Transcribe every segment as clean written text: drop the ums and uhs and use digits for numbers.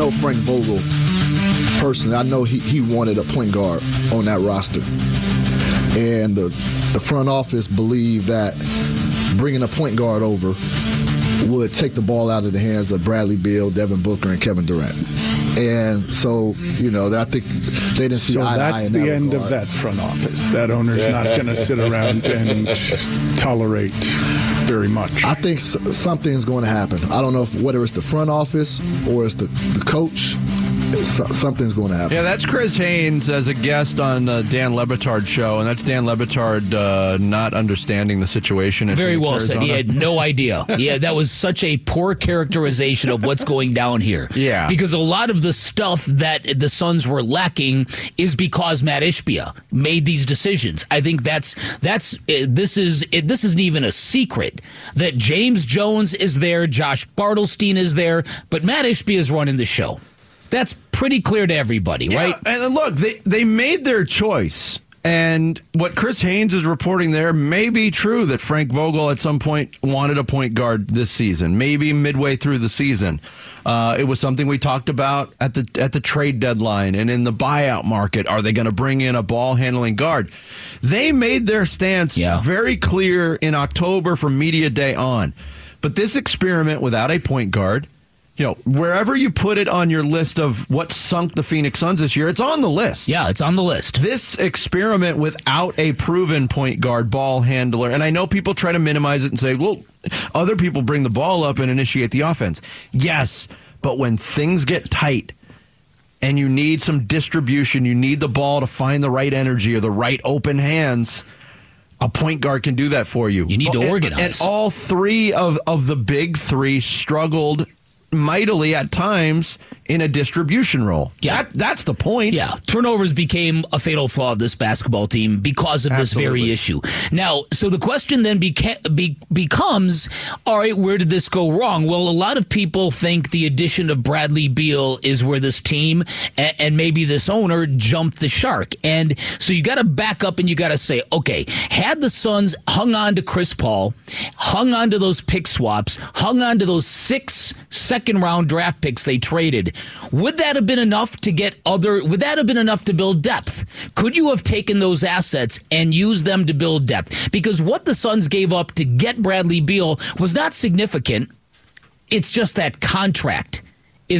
know Frank Vogel personally. I know he wanted a point guard on that roster. And the front office believed that bringing a point guard over would take the ball out of the hands of Bradley Beal, Devin Booker, and Kevin Durant. And so, I think they didn't see eye to eye in that regard. So that's the end of that front office. That owner's not going to sit around and tolerate very much. I think something's going to happen. I don't know whether it's the front office or it's the coach. Something's going to happen. Yeah, that's Chris Haynes as a guest on Dan Le Batard's show, and that's Dan Le Batard not understanding the situation. Very well said. He had no idea. Yeah, that was such a poor characterization of what's going down here. Yeah, because a lot of the stuff that the Suns were lacking is because Matt Ishbia made these decisions. I think this isn't even a secret that James Jones is there, Josh Bartelstein is there, but Matt Ishbia is running the show. That's pretty clear to everybody, right? And look, they made their choice. And what Chris Haynes is reporting there may be true that Frank Vogel at some point wanted a point guard this season, maybe midway through the season. It was something we talked about at the trade deadline and in the buyout market. Are they going to bring in a ball-handling guard? They made their stance very clear in October from Media Day on. But this experiment without a point guard, wherever you put it on your list of what sunk the Phoenix Suns this year, it's on the list. Yeah, it's on the list. This experiment without a proven point guard, ball handler, and I know people try to minimize it and say, well, other people bring the ball up and initiate the offense. Yes, but when things get tight and you need some distribution, you need the ball to find the right energy or the right open hands, a point guard can do that for you. You need to organize. And all three of the big three struggled mightily at times in a distribution role. Yeah. That's the point. Yeah. Turnovers became a fatal flaw of this basketball team because of this very issue. Now, so the question then becomes, all right, where did this go wrong? Well, a lot of people think the addition of Bradley Beal is where this team and maybe this owner jumped the shark. And so you got to back up and you got to say, okay, had the Suns hung on to Chris Paul, hung on to those pick swaps, hung on to those 6 second-round draft picks they traded, would that have been enough to would that have been enough to build depth? Could you have taken those assets and used them to build depth? Because what the Suns gave up to get Bradley Beal was not significant. It's just that contract is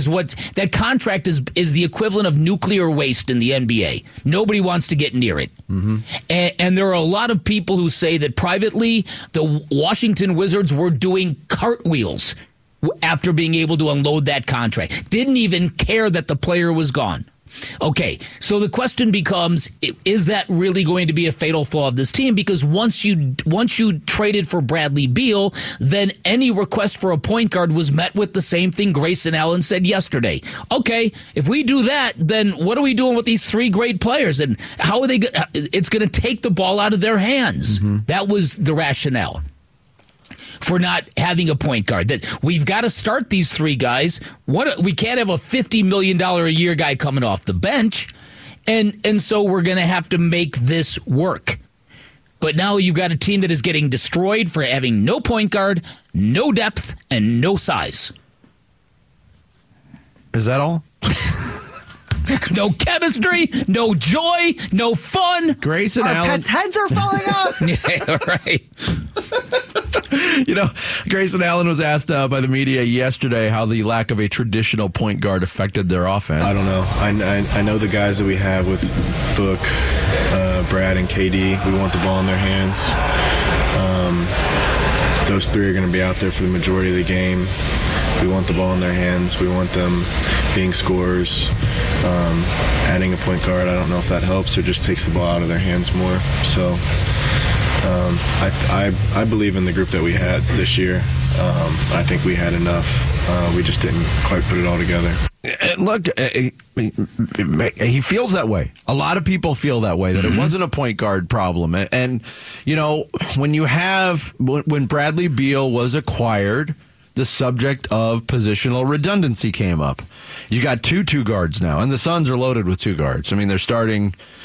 the equivalent of nuclear waste in the NBA. Nobody wants to get near it. Mm-hmm. And there are a lot of people who say that privately, the Washington Wizards were doing cartwheels after being able to unload that contract. Didn't even care that the player was gone. Okay, so the question becomes, is that really going to be a fatal flaw of this team? Because once you traded for Bradley Beal, then any request for a point guard was met with the same thing Grayson Allen said yesterday. Okay, if we do that, then what are we doing with these 3 great players? And how are they? It's going to take the ball out of their hands. Mm-hmm. That was the rationale for not having a point guard. That we've got to start these 3 guys. We can't have a $50 million a year guy coming off the bench. And so we're going to have to make this work. But now you've got a team that is getting destroyed for having no point guard, no depth, and no size. Is that all? No chemistry, no joy, no fun. Grayson Allen. Our pets' heads are falling off. Yeah, right. Grayson Allen was asked by the media yesterday how the lack of a traditional point guard affected their offense. I don't know. I know the guys that we have with Book, Brad, and KD. We want the ball in their hands. Those 3 are going to be out there for the majority of the game. We want the ball in their hands. We want them being scorers. Adding a point guard, I don't know if that helps or just takes the ball out of their hands more. So I believe in the group that we had this year. I think we had enough. We just didn't quite put it all together. Look, he feels that way. A lot of people feel that way, that it wasn't a point guard problem. And when Bradley Beal was acquired, the subject of positional redundancy came up. You got two guards now, and the Suns are loaded with 2 guards. I mean, they're starting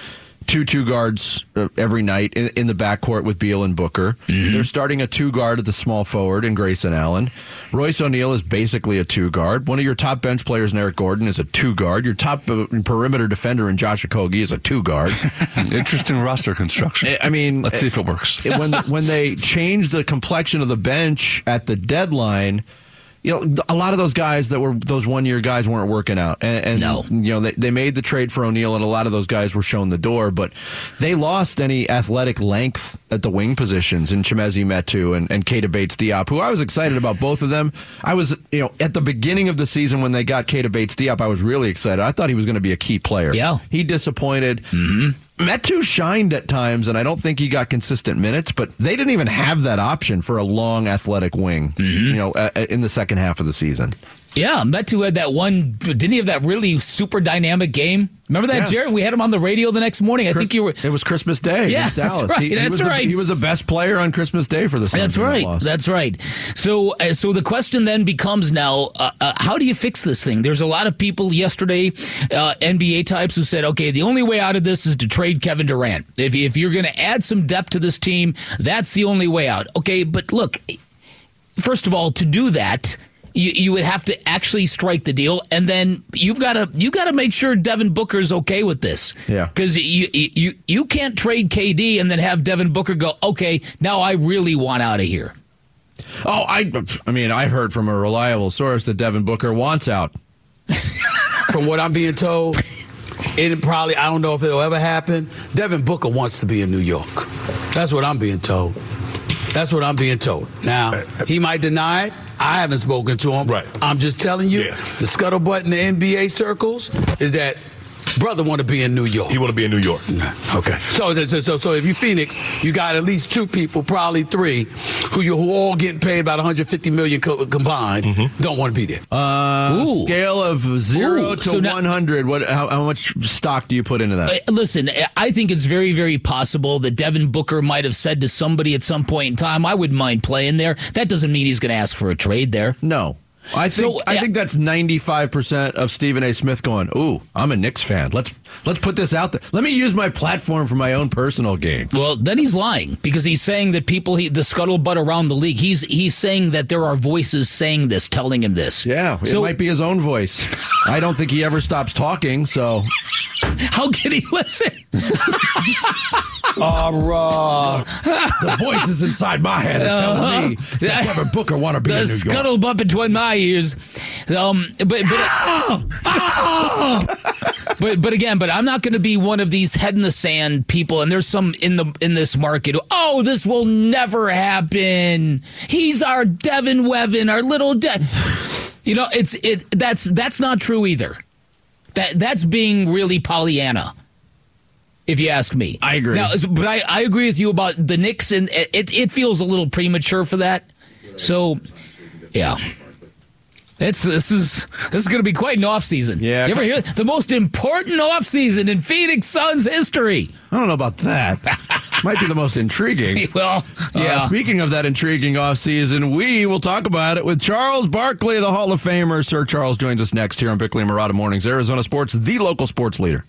two guards every night in the backcourt with Beal and Booker. Mm-hmm. They're starting a 2-guard at the small forward in Grayson Allen. Royce O'Neal is basically a 2-guard. One of your top bench players in Eric Gordon is a 2-guard. Your top perimeter defender in Josh Okogie is a 2-guard. Interesting roster construction. I mean, let's see if it works. When they changed the complexion of the bench at the deadline, a lot of those guys that were those one-year guys weren't working out. And no. They made the trade for O'Neal, and a lot of those guys were shown the door, but they lost any athletic length at the wing positions in Chimezie Metu and Keita Bates-Diop, who I was excited about both of them. I was, at the beginning of the season when they got Keita Bates-Diop, I was really excited. I thought he was going to be a key player. Yeah. He disappointed. Mm-hmm. Metu shined at times, and I don't think he got consistent minutes, but they didn't even have that option for a long athletic wing, in the second half of the season. Yeah, Metu had that one. Didn't he have that really super dynamic game? Remember that, Jared? We had him on the radio the next morning. I think you were. It was Christmas Day. Yeah, against Dallas. That's right. He was the best player on Christmas Day for the Suns. That's right. That's right. So the question then becomes now, how do you fix this thing? There's a lot of people yesterday, NBA types, who said, okay, the only way out of this is to trade Kevin Durant. If you're going to add some depth to this team, that's the only way out. Okay, but look, first of all, to do that, you would have to actually strike the deal, and then you got to make sure Devin Booker's okay with this. Yeah, because you can't trade KD and then have Devin Booker go, okay, now I really want out of here. Oh, I mean, I heard from a reliable source that Devin Booker wants out. From what I'm being told, it probably, I don't know if it'll ever happen. Devin Booker wants to be in New York. That's what I'm being told. Now, he might deny it. I haven't spoken to him. Right. I'm just telling you, the scuttlebutt in the NBA circles is that brother want to be in New York. He want to be in New York. Okay. So if you Phoenix, you got at least 2 people, probably 3, who all getting paid about $150 million combined, don't want to be there. Scale of 0 to 100. How much stock do you put into that? Listen, I think it's very, very possible that Devin Booker might have said to somebody at some point in time, I wouldn't mind playing there. That doesn't mean he's going to ask for a trade there. No. I think that's 95% of Stephen A. Smith going, ooh, I'm a Knicks fan. Let's put this out there. Let me use my platform for my own personal gain. Well, then he's lying, because he's saying that the scuttlebutt around the league, he's saying that there are voices saying this, telling him this. Yeah, it might be his own voice. I don't think he ever stops talking, so. How can he listen? The voices inside my head are telling me that Devin Booker want to be in New York. The scuttlebutt between my ears. But again, I'm not going to be one of these head in the sand people. And there's some in this market. Oh, this will never happen. He's our Devin Wevin, our little that's not true either. That's being really Pollyanna, if you ask me. I agree. Now, but I agree with you about the Knicks, and it feels a little premature for that. So, yeah. This is going to be quite an offseason. Yeah. You ever hear the most important offseason in Phoenix Suns history? I don't know about that. Might be the most intriguing. Well, yeah. Speaking of that intriguing offseason, we will talk about it with Charles Barkley, the Hall of Famer. Sir Charles joins us next here on Bickley and Marotta Mornings, Arizona Sports, the local sports leader.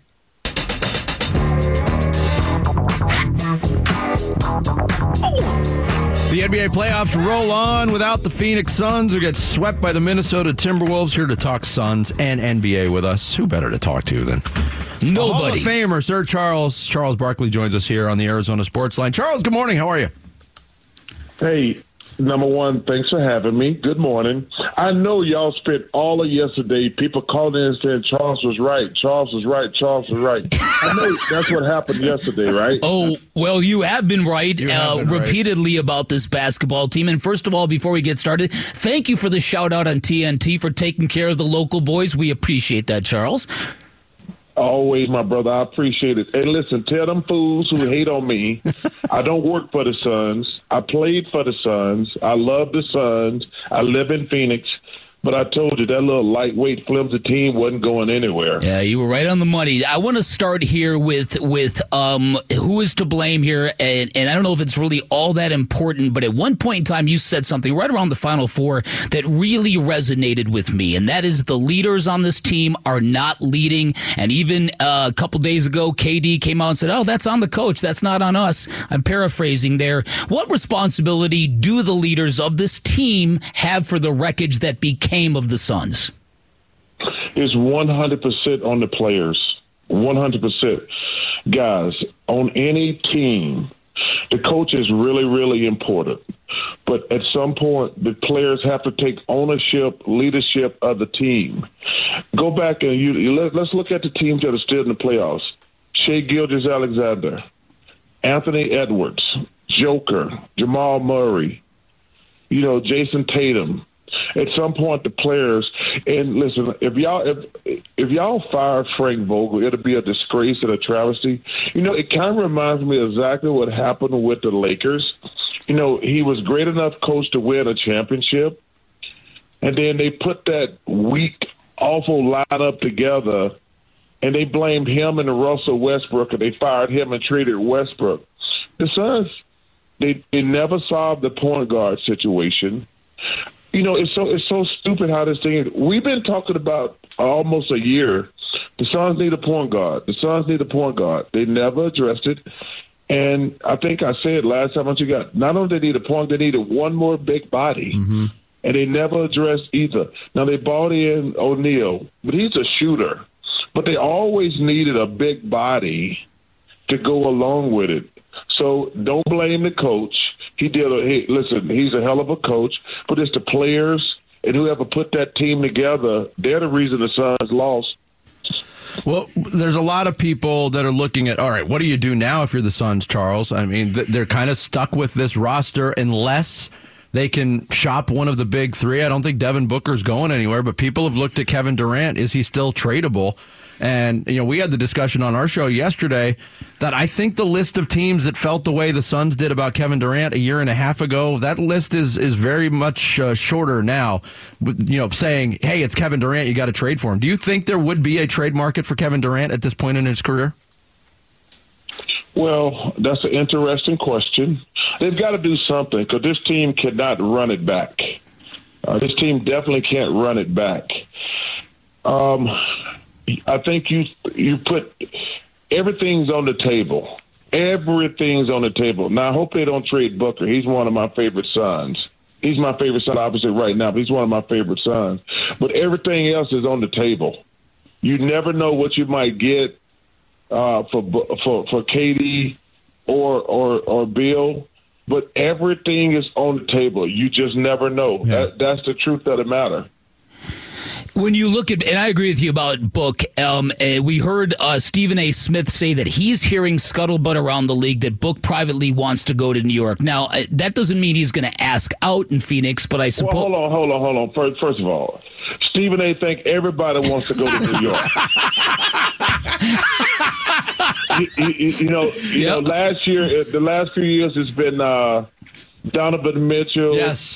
The NBA playoffs roll on without the Phoenix Suns, who get swept by the Minnesota Timberwolves. Here to talk Suns and NBA with us. Who better to talk to than nobody? Hall of Famer, Sir Charles Barkley joins us here on the Arizona Sports Line. Charles, good morning. How are you? Hey, number one, thanks for having me. Good morning. I know y'all spent all of yesterday people calling in and saying Charles was right. Charles was right. Charles was right. I know that's what happened yesterday, right? Oh, well, you have been right repeatedly about this basketball team. And first of all, before we get started, thank you for the shout out on TNT for taking care of the local boys. We appreciate that, Charles. Always, my brother. I appreciate it. And listen, tell them fools who hate on me, I don't work for the Suns. I played for the Suns. I love the Suns. I live in Phoenix. But I told you that little lightweight, flimsy team wasn't going anywhere. Yeah, you were right on the money. I want to start here with who is to blame here, and I don't know if it's really all that important, but at one point in time you said something right around the Final Four that really resonated with me, and that is the leaders on this team are not leading. And even a couple days ago, KD came out and said, "Oh, that's on the coach. That's not on us." I'm paraphrasing there. What responsibility do the leaders of this team have for the wreckage that became of the Suns? It's 100% on the players. 100%. Guys, on any team, the coach is really, really important. But at some point, the players have to take ownership, leadership of the team. Go back and let's look at the teams that are still in the playoffs. Shai Gilgeous-Alexander, Anthony Edwards, Joker, Jamal Murray, Jason Tatum. At some point, the players, and listen, if y'all fire Frank Vogel, it'll be a disgrace and a travesty. It kind of reminds me exactly what happened with the Lakers. He was great enough coach to win a championship, and then they put that weak, awful lineup together, and they blamed him and Russell Westbrook, and they fired him and traded Westbrook. The Suns, they never solved the point guard situation. It's so stupid how this thing is. We've been talking about almost a year. The Suns need a point guard. The Suns need a point guard. They never addressed it. And I think I said last time you got, not only they need a point, they needed one more big body. Mm-hmm. And they never addressed either. Now, they brought in O'Neal, but he's a shooter. But they always needed a big body to go along with it. So don't blame the coach. Listen, he's a hell of a coach, but it's the players and whoever put that team together, they're the reason the Suns lost. Well, there's a lot of people that are looking at, all right, what do you do now if you're the Suns, Charles? I mean, they're kind of stuck with this roster unless they can shop one of the big three. I don't think Devin Booker's going anywhere, but people have looked at Kevin Durant. Is he still tradable? And, we had the discussion on our show yesterday that I think the list of teams that felt the way the Suns did about Kevin Durant a year and a half ago, that list is very much shorter now, saying, hey, it's Kevin Durant, you got to trade for him. Do you think there would be a trade market for Kevin Durant at this point in his career? Well, that's an interesting question. They've got to do something because this team cannot run it back. This team definitely can't run it back. I think you put everything's on the table. Everything's on the table. Now, I hope they don't trade Booker. He's one of my favorite sons. He's my favorite son, obviously, right now, but he's one of my favorite sons. But everything else is on the table. You never know what you might get for KD or Bill, but everything is on the table. You just never know. Yeah. That's the truth of the matter. When you look at, and I agree with you about Book, we heard Stephen A. Smith say that he's hearing scuttlebutt around the league that Book privately wants to go to New York. Now, that doesn't mean he's going to ask out in Phoenix, but I suppose... Well, hold on. First of all, Stephen A. think everybody wants to go to New York. Last year, the last few years, it's been Donovan Mitchell. Yes.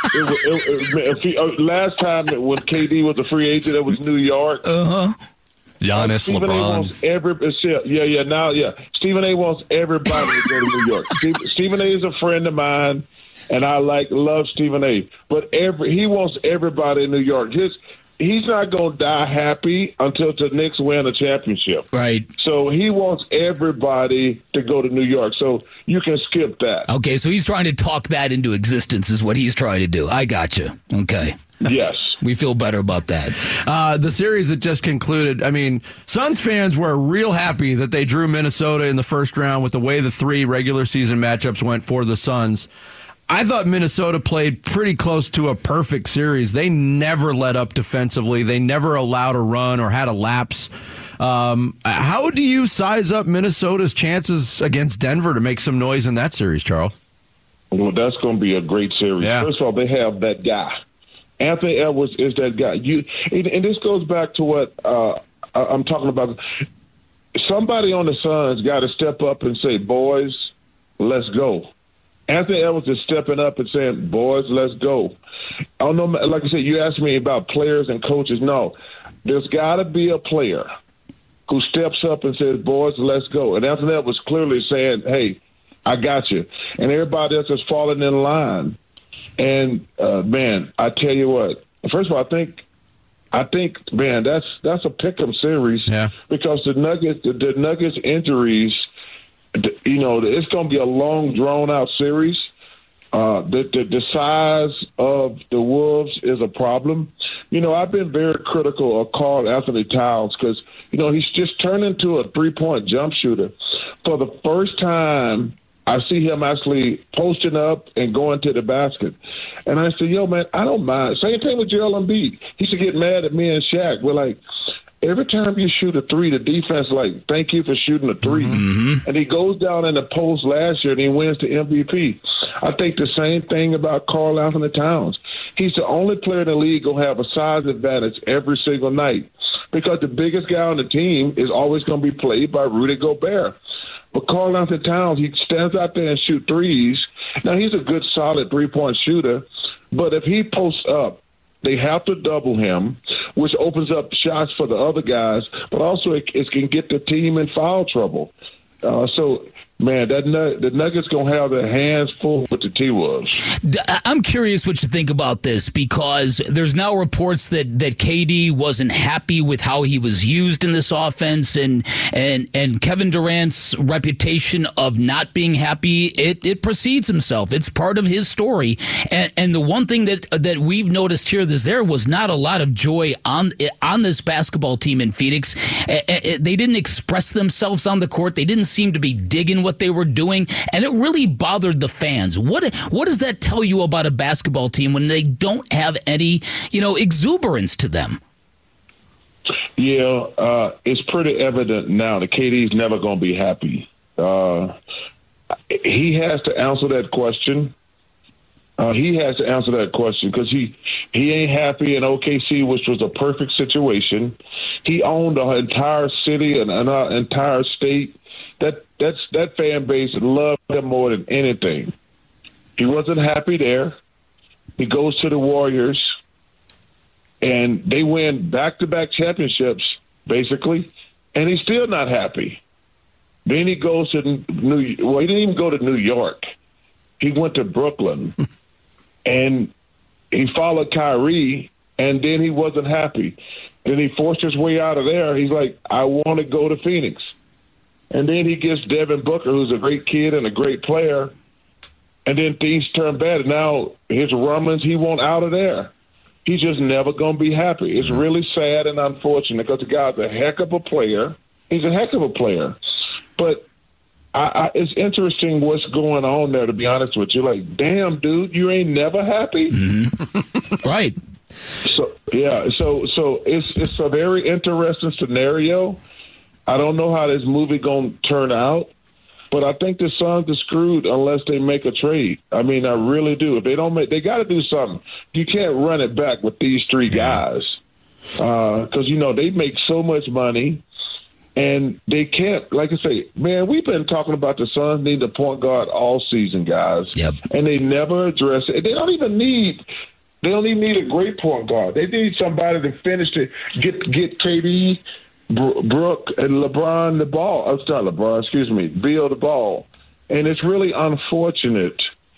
Last time when KD was a free agent, it was New York. Giannis, Stephen LeBron. A. wants Stephen A. wants everybody to go to New York. Stephen A. is a friend of mine, and I love Stephen A. But he wants everybody in New York. He's not going to die happy until the Knicks win a championship. Right. So he wants everybody to go to New York. So you can skip that. Okay, so he's trying to talk that into existence is what he's trying to do. I got you. Okay. Yes. We feel better about that. The series that just concluded, I mean, Suns fans were real happy that they drew Minnesota in the first round with the way the three regular season matchups went for the Suns. I thought Minnesota played pretty close to a perfect series. They never let up defensively. They never allowed a run or had a lapse. How do you size up Minnesota's chances against Denver to make some noise in that series, Charles? Well, that's going to be a great series. Yeah. First of all, they have that guy. Anthony Edwards is that guy. And this goes back to what I'm talking about. Somebody on the Suns got to step up and say, boys, let's go. Anthony Edwards is stepping up and saying, boys, let's go. I don't know, like I said, you asked me about players and coaches. No, there's got to be a player who steps up and says, boys, let's go. And Anthony Edwards was clearly saying, hey, I got you. And everybody else is falling in line. And, man, I tell you what, first of all, I think, man, that's a pick'em series because the Nuggets injuries, you know, it's going to be a long, drawn-out series. The size of the Wolves is a problem. You know, I've been very critical of Karl Anthony Towns because, you know, he's just turned into a three-point jump shooter. For the first time, I see him actually posting up and going to the basket. And I said, yo, man, I don't mind. Same thing with Joel Embiid. He used to get mad at me and Shaq. We're like, every time you shoot a three, the defense like, thank you for shooting a three. Mm-hmm. And he goes down in the post last year and he wins the MVP. I think the same thing about Karl Anthony Towns. He's the only player in the league going to have a size advantage every single night because the biggest guy on the team is always going to be played by Rudy Gobert. But Karl Anthony Towns, he stands out there and shoot threes. Now, he's a good, solid three-point shooter. But if he posts up, they have to double him, which opens up shots for the other guys. But also it can get the team in foul trouble. So, man, the Nuggets going to have their hands full with the T-Wolves. I'm curious what you think about this because there's now reports that KD wasn't happy with how he was used in this offense and Kevin Durant's reputation of not being happy, it precedes himself. It's part of his story. And the one thing that we've noticed here there was not a lot of joy on this basketball team in Phoenix. They didn't express themselves on the court. They didn't seem to be digging what they were doing, and it really bothered the fans. What does that tell you about a basketball team when they don't have any, exuberance to them? Yeah, it's pretty evident now that KD's never going to be happy. He has to answer that question. Because he ain't happy in OKC, which was a perfect situation. He owned an entire city and an entire state. That fan base loved him more than anything. He wasn't happy there. He goes to the Warriors, and they win back-to-back championships, basically, and he's still not happy. Then he goes to he didn't even go to New York. He went to Brooklyn, and he followed Kyrie, and then he wasn't happy. Then he forced his way out of there. He's like, I want to go to Phoenix. And then he gets Devin Booker, who's a great kid and a great player, and then things turn bad. And now his rumblings, he won't out of there. He's just never going to be happy. It's really sad and unfortunate because the guy's a heck of a player. He's a heck of a player. But it's interesting what's going on there, to be honest with you. Like, damn, dude, you ain't never happy? Mm-hmm. Right. So it's a very interesting scenario. I don't know how this movie going to turn out, but I think the Suns are screwed unless they make a trade. I mean, I really do. If they don't they got to do something. You can't run it back with these three guys because, they make so much money. And they can't, like I say, man, we've been talking about the Suns need a point guard all season, guys. Yep. And they never address it. They don't even need a great point guard. They need somebody to finish to get KD, Brooke, and LeBron the ball. Oh, it's not LeBron, excuse me, Bill the ball. And it's really unfortunate.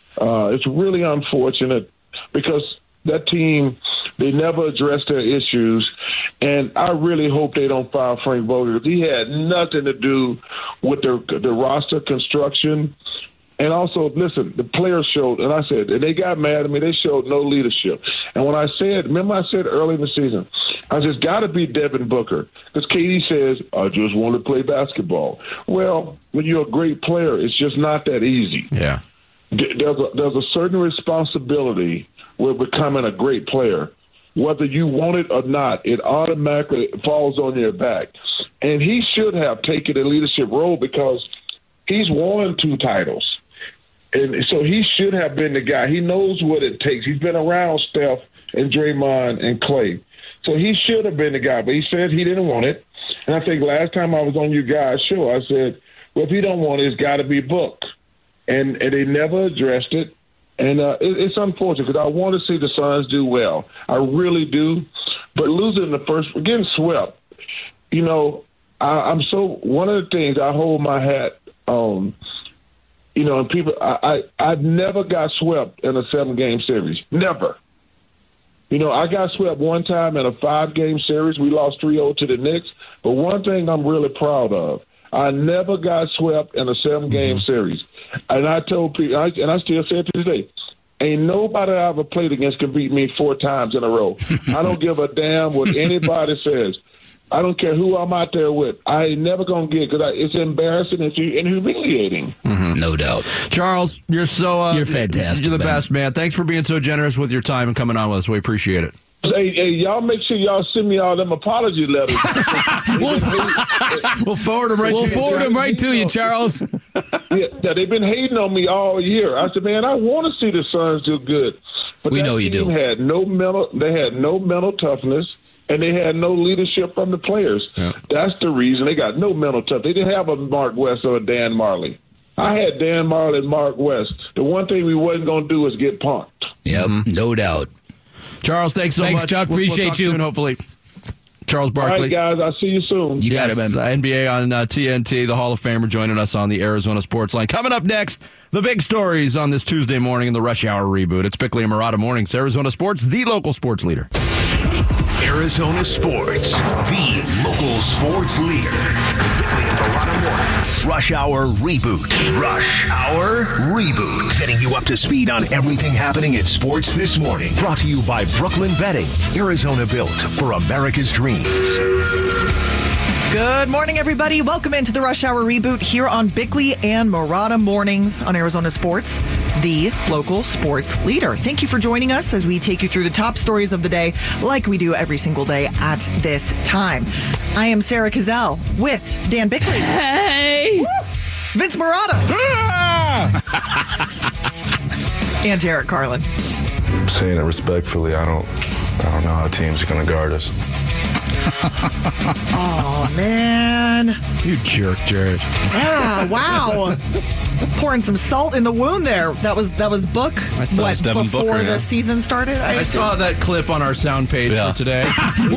Because that team, they never addressed their issues, and I really hope they don't fire Frank Vogel because he had nothing to do with the roster construction. And also, listen, the players showed, and I said, and they got mad at me, they showed no leadership. And when I said early in the season, I just got to be Devin Booker because KD says, I just want to play basketball. Well, when you're a great player, it's just not that easy. Yeah. There's a certain responsibility with becoming a great player. Whether you want it or not, it automatically falls on your back. And he should have taken a leadership role because he's won 2 titles. And so he should have been the guy. He knows what it takes. He's been around Steph and Draymond and Clay. So he should have been the guy. But he said he didn't want it. And I think last time I was on you guys' show, I said, well, if he don't want it, it's got to be Book. and they never addressed it. And it's unfortunate because I want to see the Suns do well. I really do. But losing the first, getting swept, you know, I'm so, one of the things I hold my hat on, you know, and people, I never got swept in a 7-game series. Never. You know, I got swept one time in a 5-game series. We lost 3-0 to the Knicks. But one thing I'm really proud of, I never got swept in a 7-game series. And I told people, and I still say it to this day, ain't nobody I ever played against can beat me 4 times in a row. I don't give a damn what anybody says. I don't care who I'm out there with. I ain't never going to get because it's embarrassing and humiliating. Mm-hmm. No doubt. Charles, you're you're fantastic. You're the best, man. Thanks for being so generous with your time and coming on with us. We appreciate it. Hey, y'all make sure y'all send me all them apology letters. We'll forward them right to you. We'll forward them right to you, Charles. Yeah, they've been hating on me all year. I said, man, I want to see the Suns do good. But we know you do. They had no mental toughness. And they had no leadership from the players. Yeah. That's the reason they got no mental toughness. They didn't have a Mark West or a Dan Marley. I had Dan Marley and Mark West. The one thing we wasn't going to do was get punked. Yep, no doubt. Charles, thanks so much. Thanks, Chuck. Appreciate we'll you. Soon, hopefully. Charles Barkley. All right, guys. I'll see you soon. You got it, man. NBA on TNT, the Hall of Famer joining us on the Arizona Sports Line. Coming up next, the big stories on this Tuesday morning in the Rush Hour reboot. It's Bickley and Marotta Mornings, Arizona Sports, the local sports leader. Arizona Sports, the local sports leader. Bickley and Marotta Mornings. Rush Hour Reboot. Rush Hour Reboot. Getting you up to speed on everything happening in sports this morning. Brought to you by Brooklyn Bedding. Arizona built for America's dreams. Good morning, everybody. Welcome into the Rush Hour Reboot here on Bickley and Marotta Mornings on Arizona Sports, the local sports leader. Thank you for joining us as we take you through the top stories of the day like we do every single day at this time. I am Sarah Cazell with Dan Bickley. Hey! Woo! Vince Marotta. And Jarrett Carlin. I'm saying it respectfully. I don't know how teams are going to guard us. Oh, man. You jerk, Jared. Yeah, wow. Pouring some salt in the wound there. That was Book. I saw Devin before Booker, the season started. I saw that clip on our sound page for today.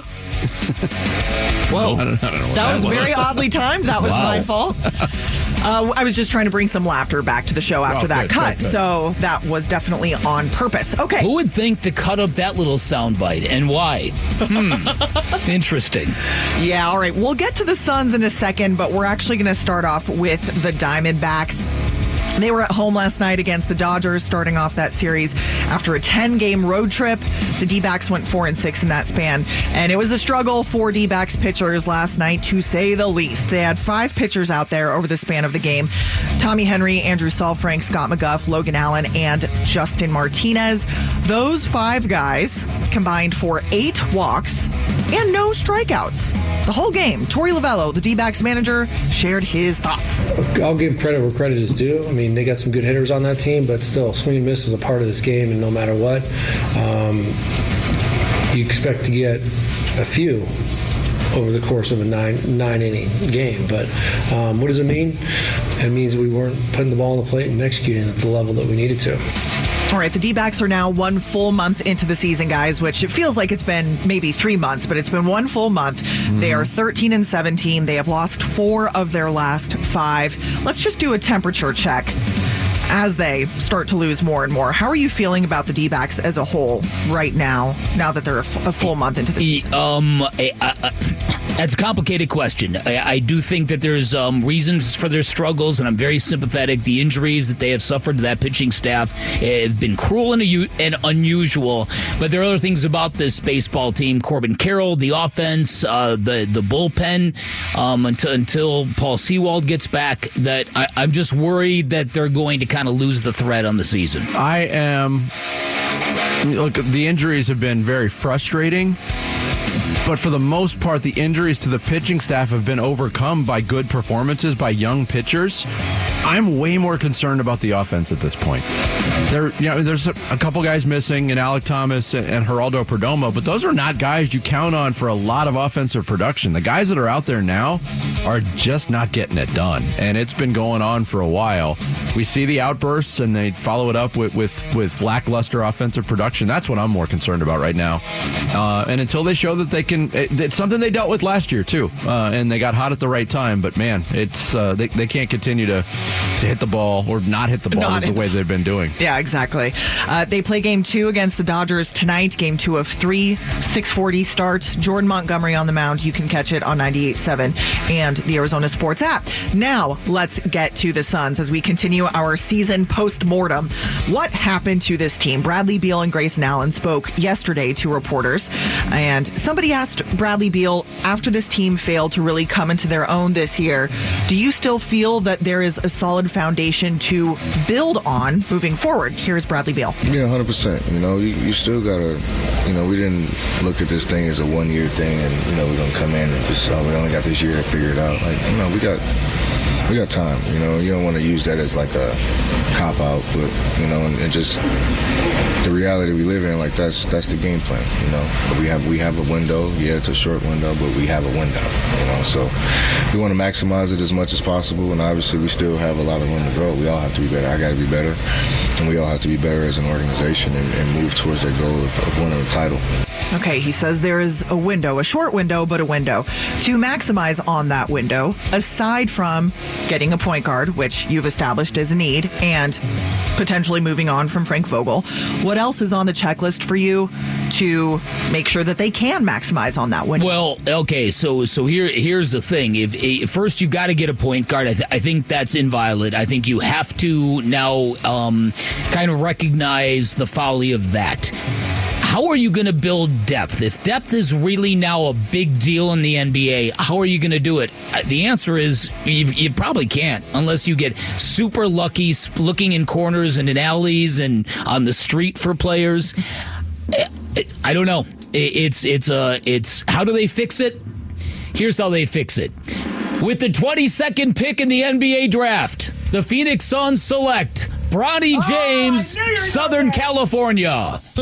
Whoa. I don't know that was very oddly timed. That was my fault. I was just trying to bring some laughter back to the show after that cut. Good. So that was definitely on purpose. Okay. Who would think to cut up that little soundbite and why? Interesting. Yeah, all right. We'll get to the Suns in a second, but we're actually going to start off with the Diamondbacks. They were at home last night against the Dodgers, starting off that series after a 10-game road trip. The D-backs went 4-6 in that span, and it was a struggle for D-backs pitchers last night, to say the least. They had 5 pitchers out there over the span of the game: Tommy Henry, Andrew Saalfrank, Scott McGough, Logan Allen, and Justin Martinez. Those 5 guys combined for 8 walks and no strikeouts the whole game. Torey Lovello, the D-backs manager, shared his thoughts. I'll give credit where credit is due. I mean, they got some good hitters on that team, but still, swing and miss is a part of this game, and no matter what, you expect to get a few over the course of a nine-inning game. But what does it mean? It means we weren't putting the ball on the plate and executing at the level that we needed to. All right, the D-backs are now 1 full month into the season, guys, which it feels like it's been maybe 3 months, but it's been 1 full month. Mm-hmm. They are 13-17. They have lost 4 of their last 5. Let's just do a temperature check as they start to lose more and more. How are you feeling about the D-backs as a whole right now that they're a full month into the season? That's a complicated question. I do think that there's reasons for their struggles, and I'm very sympathetic. The injuries that they have suffered to that pitching staff have been cruel and unusual, but there are other things about this baseball team. Corbin Carroll, the offense, the bullpen, until Paul Sewald gets back, that I'm just worried that they're going to kind of lose the thread on the season. Look, the injuries have been very frustrating. But for the most part, the injuries to the pitching staff have been overcome by good performances by young pitchers. I'm way more concerned about the offense at this point. There's a couple guys missing in Alec Thomas and Geraldo Perdomo, but those are not guys you count on for a lot of offensive production. The guys that are out there now are just not getting it done, and it's been going on for a while. We see the outbursts, and they follow it up with lackluster offensive production. That's what I'm more concerned about right now. And until they show that they can, it's something they dealt with last year too, and they got hot at the right time. But man, it's they can't continue to hit the ball or not hit the ball the way they've been doing. Yeah, exactly. They play game 2 against the Dodgers tonight, game 2 of 3, 6:40 start. Jordan Montgomery on the mound. You can catch it on 98.7 and the Arizona Sports app. Now, let's get to the Suns as we continue our season post-mortem. What happened to this team? Bradley Beal and Grayson Allen spoke yesterday to reporters, and somebody asked Bradley Beal, after this team failed to really come into their own this year, do you still feel that there is a solid foundation to build on moving forward? Here's Bradley Beal. Yeah, 100%. You still got to, we didn't look at this thing as a one-year thing and, we're going to come in and just, we only got this year to figure it out. We got time. You don't want to use that as like a cop-out, but, and just the reality we live in, that's the game plan, We have a window. Yeah, it's a short window, but we have a window, So we want to maximize it as much as possible, and obviously we still have a lot of room to grow. We all have to be better. I got to be better, and we all have to be better as an organization and move towards that goal of winning the title. Okay, he says there is a window, a short window, but a window. To maximize on that window, aside from getting a point guard, which you've established as a need, and potentially moving on from Frank Vogel, what else is on the checklist for you to make sure that they can maximize on that window? Well, okay, so here's the thing. If first you've got to get a point guard. I think that's inviolate. I think you have to now kind of recognize the folly of that. How are you going to build depth? If depth is really now a big deal in the NBA, how are you going to do it? The answer is you probably can't unless you get super lucky looking in corners and in alleys and on the street for players. I don't know. It's how do they fix it? Here's how they fix it. With the 22nd pick in the NBA draft, the Phoenix Suns select Bronny James, Southern California. So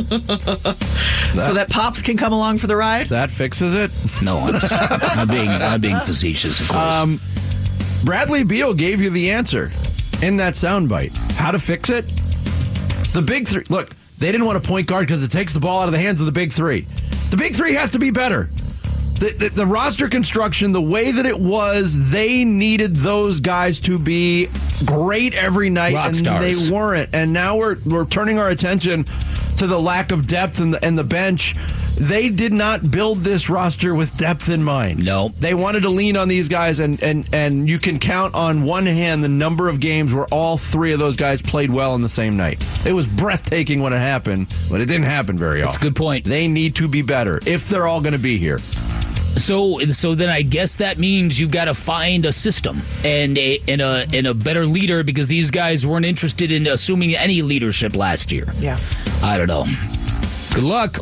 that Pops can come along for the ride? That fixes it? No, I'm being facetious, of course. Bradley Beal gave you the answer in that soundbite. How to fix it? The big three. Look, they didn't want a point guard because it takes the ball out of the hands of the big three. The big three has to be better. The roster construction, the way that it was, they needed those guys to be great every night, rock and stars. They weren't. And now we're turning our attention to the lack of depth and the bench. They did not build this roster with depth in mind. No. They wanted to lean on these guys, and you can count on one hand the number of games where all three of those guys played well on the same night. It was breathtaking when it happened, but it didn't happen very often. That's a good point. They need to be better if they're all going to be here. So then I guess that means you've got to find a system and a better leader, because these guys weren't interested in assuming any leadership last year. Yeah. I don't know. Good luck.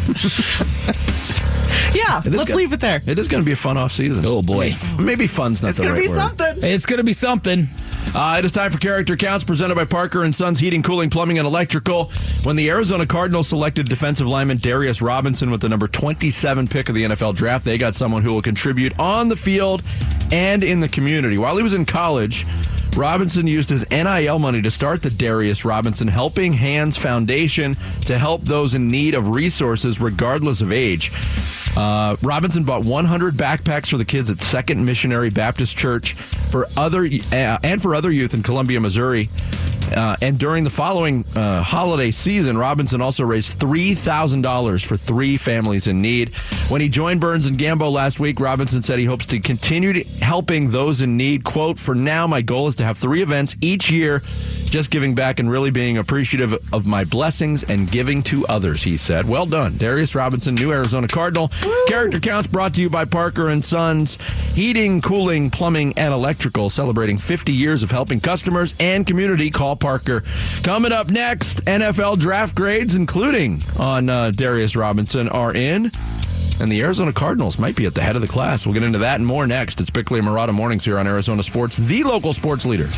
Yeah, let's leave it there. It is going to be a fun off season. Oh, boy. Maybe fun's not the right word. It's going to be something. It's going to be something. It is time for Character Counts, presented by Parker and Sons Heating, Cooling, Plumbing, and Electrical. When the Arizona Cardinals selected defensive lineman Darius Robinson with the number 27 pick of the NFL draft, they got someone who will contribute on the field and in the community. While he was in college, Robinson used his NIL money to start the Darius Robinson Helping Hands Foundation to help those in need of resources regardless of age. Robinson bought 100 backpacks for the kids at Second Missionary Baptist Church for other youth in Columbia, Missouri. And during the following holiday season, Robinson also raised $3,000 for 3 families in need. When he joined Burns and Gambo last week, Robinson said he hopes to continue helping those in need. Quote, "For now, my goal is to have 3 events each year, just giving back and really being appreciative of my blessings and giving to others," he said. Well done. Darius Robinson, new Arizona Cardinal. Woo! Character Counts brought to you by Parker and Sons Heating, Cooling, Plumbing, and Electrical, celebrating 50 years of helping customers and community. Call Parker. Coming up next, NFL draft grades, including on Darius Robinson, are in. and the Arizona Cardinals might be at the head of the class. We'll get into that and more next. It's Bickley and Marotta Mornings here on Arizona Sports, the local sports leader.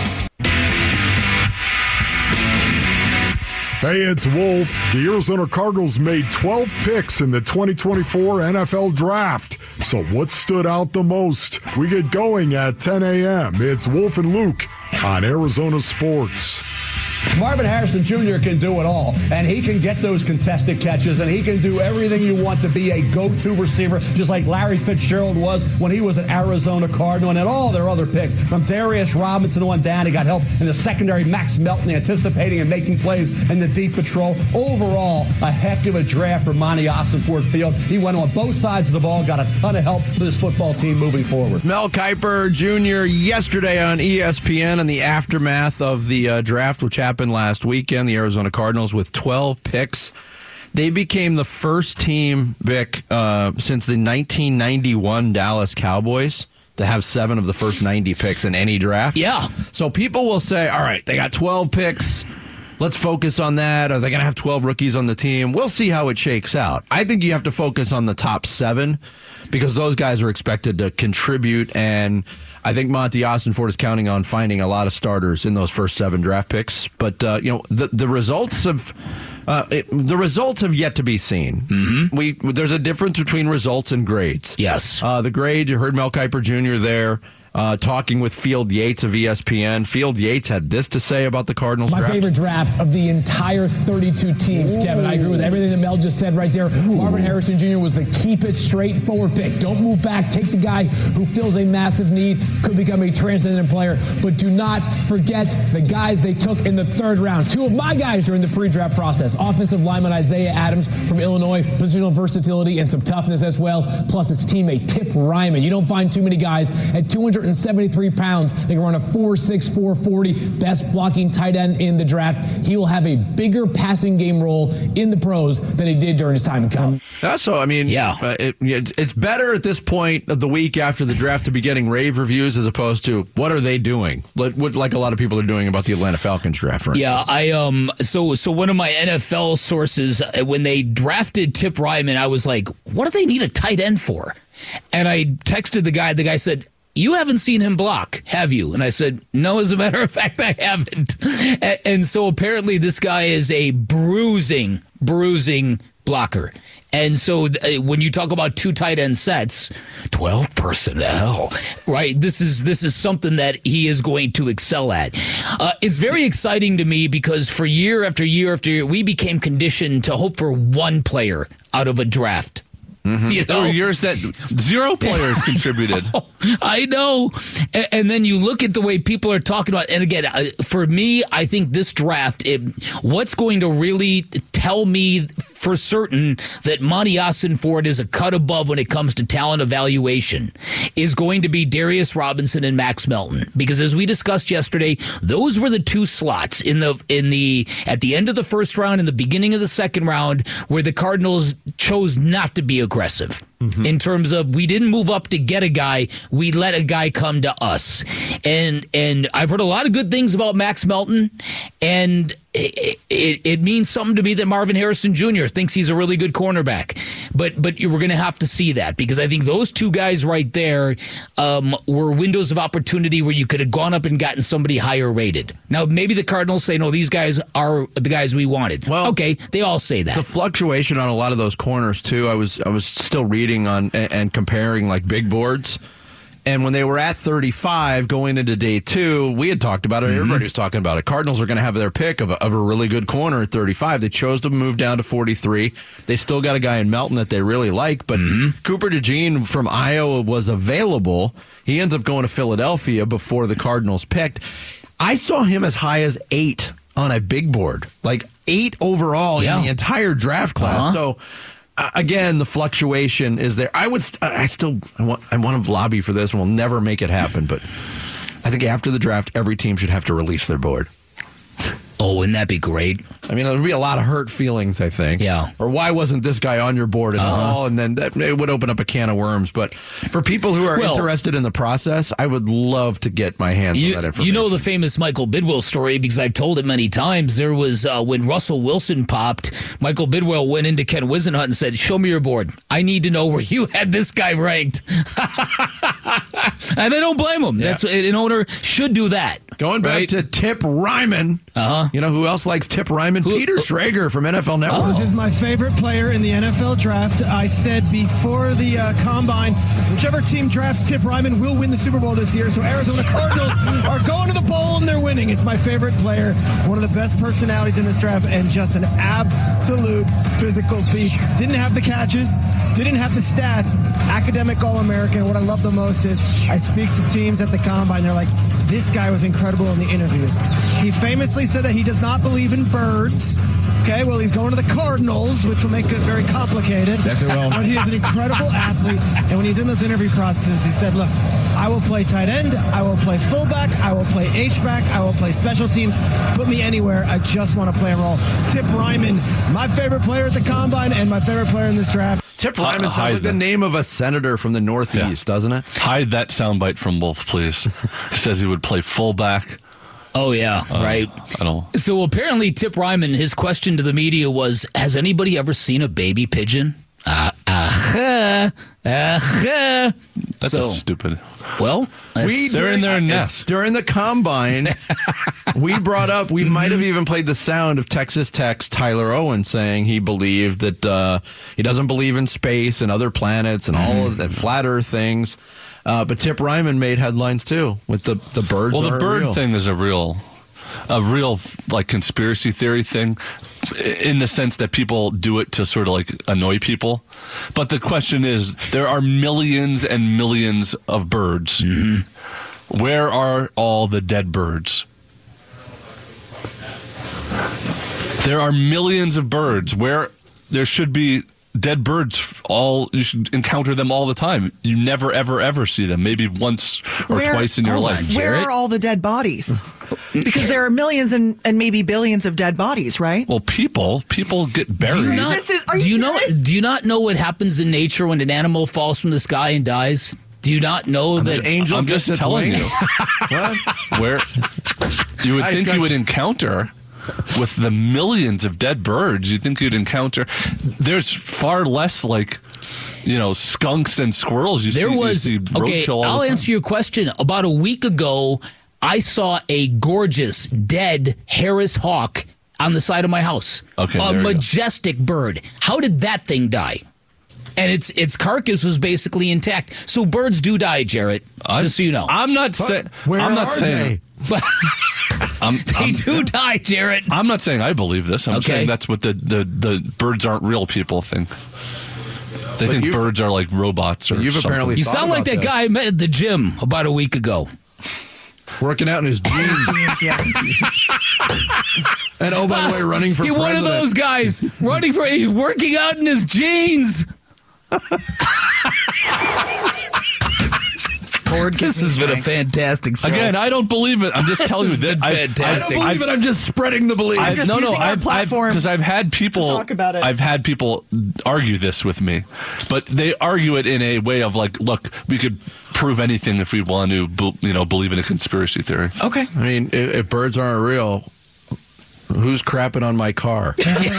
Hey, it's Wolf. The Arizona Cardinals made 12 picks in the 2024 NFL Draft. So what stood out the most? We get going at 10 a.m. It's Wolf and Luke on Arizona Sports. Marvin Harrison Jr. can do it all, and he can get those contested catches, and he can do everything you want to be a go-to receiver, just like Larry Fitzgerald was when he was an Arizona Cardinal, and at all their other picks, from Darius Robinson on down. He got help in the secondary, Max Melton anticipating and making plays in the deep patrol. Overall, a heck of a draft for Monty Ossenford Field. He went on both sides of the ball, got a ton of help for this football team moving forward. Mel Kiper Jr. yesterday on ESPN in the aftermath of the draft, which happened last weekend. The Arizona Cardinals with 12 picks. They became the first team, Vic, since the 1991 Dallas Cowboys to have 7 of the first 90 picks in any draft. Yeah. So people will say, all right, they got 12 picks. Let's focus on that. Are they going to have 12 rookies on the team? We'll see how it shakes out. I think you have to focus on the top 7 because those guys are expected to contribute, and I think Monty Ossenford is counting on finding a lot of starters in those first 7 draft picks. But the results have yet to be seen. Mm-hmm. There's a difference between results and grades. Yes. The grade, you heard Mel Kiper Jr. there. Talking with Field Yates of ESPN. Field Yates had this to say about the Cardinals My draft. favorite draft of the entire 32 teams, Kevin. I agree with everything that Mel just said right there. Marvin Harrison Jr. was the keep it straightforward pick. Don't move back. Take the guy who fills a massive need, could become a transcendent player. But do not forget the guys they took in the 3rd round. 2 of my guys during the pre-draft process. Offensive lineman Isaiah Adams from Illinois. Positional versatility and some toughness as well. Plus his teammate Tip Ryman. You don't find too many guys at 273 pounds. They can run a 4.6, 4.40, best blocking tight end in the draft. He will have a bigger passing game role in the pros than he did during his time in college. So, I mean, it's better at this point of the week after the draft to be getting rave reviews as opposed to what are they doing? Like a lot of people are doing about the Atlanta Falcons draft. For instance. So one of my NFL sources, when they drafted Tip Ryman, I was like, what do they need a tight end for? And I texted the guy. The guy said, you haven't seen him block, have you? And I said, no, as a matter of fact, I haven't. And so apparently this guy is a bruising blocker. And so when you talk about 2 tight end sets, 12 personnel, right? This is something that he is going to excel at. It's very exciting to me because for year after year after year, we became conditioned to hope for one player out of a draft. Mm-hmm. You know? There were years that 0 players contributed. I know. And then you look at the way people are talking about, and again, for me, I think this draft, what's going to really tell me for certain that Monty Ossenford is a cut above when it comes to talent evaluation is going to be Darius Robinson and Max Melton. Because as we discussed yesterday, those were the 2 slots at the end of the 1st round and the beginning of the 2nd round where the Cardinals chose not to be aggressive. In terms of we didn't move up to get a guy, we let a guy come to us. And I've heard a lot of good things about Max Melton, and it means something to me that Marvin Harrison Jr. thinks he's a really good cornerback. But we're going to have to see that because I think those 2 guys right there were windows of opportunity where you could have gone up and gotten somebody higher rated. Now, maybe the Cardinals say, no, these guys are the guys we wanted. Well, okay, they all say that. The fluctuation on a lot of those corners, too, I was still reading on and comparing like big boards. And when they were at 35 going into day 2, we had talked about it. Mm-hmm. Everybody was talking about it. Cardinals are going to have their pick of a really good corner at 35. They chose to move down to 43. They still got a guy in Melton that they really like. But Cooper DeJean from Iowa was available. He ends up going to Philadelphia before the Cardinals picked. I saw him as high as 8 on a big board. Like 8 overall in the entire draft class. So... again, the fluctuation is there. I want to lobby for this, and we'll never make it happen. But I think after the draft, every team should have to release their board. Oh, wouldn't that be great? I mean, there'd be a lot of hurt feelings, I think. Yeah. Or why wasn't this guy on your board at all? And then it would open up a can of worms. But for people who are interested in the process, I would love to get my hands on that information. You know the famous Michael Bidwill story, because I've told it many times. There was, when Russell Wilson popped, Michael Bidwill went into Ken Wisenhunt and said, show me your board. I need to know where you had this guy ranked. And I don't blame him. Yeah. That's an owner should do that. Going back to Tip Ryman. You know who else likes Tip Ryman? Peter Schrager from NFL Network. This is my favorite player in the NFL draft. I said before the combine, whichever team drafts Tip Ryman will win the Super Bowl this year. So Arizona Cardinals are going to the bowl and they're winning. It's my favorite player, one of the best personalities in this draft, and just an absolute physical beast. Didn't have the catches, didn't have the stats. Academic All-American. What I love the most is I speak to teams at the combine. They're like, this guy was incredible in the interviews. He famously said that he does not believe in birds. Okay, well, he's going to the Cardinals, which will make it very complicated. Yes, it will. But he is an incredible athlete. And when he's in those interview processes, he said, look, I will play tight end, I will play fullback, I will play H-back, I will play special teams. Put me anywhere. I just want to play a role. Tip Ryman, my favorite player at the combine and my favorite player in this draft. Tip Ryman sounds like the name of a senator from the Northeast, doesn't it? Hide that soundbite from Wolf, please. He says he would play fullback. Oh, yeah, right. I don't. So apparently Tip Ryman, his question to the media was, has anybody ever seen a baby pigeon? That's stupid. Well, they're in their nest. During the combine, we brought up, we might have even played the sound of Texas Tech's Tyler Owen saying he believed that he doesn't believe in space and other planets and all of that flat earth things. But Tip Ryman made headlines too with the birds. Well, the bird real. thing is a real like conspiracy theory thing, in the sense that people do it to sort of like annoy people. But the question is, there are millions and millions of birds. Mm-hmm. Where are all the dead birds? There are millions of birds where there should be dead birds. You should encounter them all the time. You never, ever, ever see them. Maybe once or twice in your life. Where are all the dead bodies? Because there are millions and maybe billions of dead bodies, right? Well, people get buried. Do you not know what happens in nature when an animal falls from the sky and dies? Do you not know that an angel? I'm just telling you. Where you would think you would encounter. With the millions of dead birds, you think you'd encounter. There's far less skunks and squirrels. I'll answer your question. About a week ago, I saw a gorgeous dead Harris hawk on the side of my house. Okay, a majestic bird. How did that thing die? And its carcass was basically intact. So birds do die, Jarrett. Just so you know. I'm not saying. They do die, Jarrett. I'm not saying I believe this. I'm saying that's what the birds aren't real people think. They think birds are like robots or something. Apparently you sound like that guy I met at the gym about a week ago. Working out in his jeans. And by the way, running for president. One of those guys he's working out in his jeans. This has been a fantastic show. Again, I don't believe it. I'm just telling you that. Fantastic. I don't believe it. I'm just spreading the belief. Because I've had people talk about it. I've had people argue this with me, but they argue it in a way of like, look, we could prove anything if we want to, believe in a conspiracy theory. Okay. I mean, if birds aren't real, who's crapping on my car?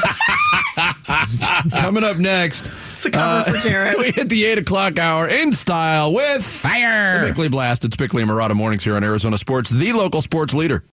Coming up next, it's a cover for Jared. We hit the 8 o'clock hour in style with Fire. The Bickley Blast. It's Bickley and Murata Mornings here on Arizona Sports, the local sports leader.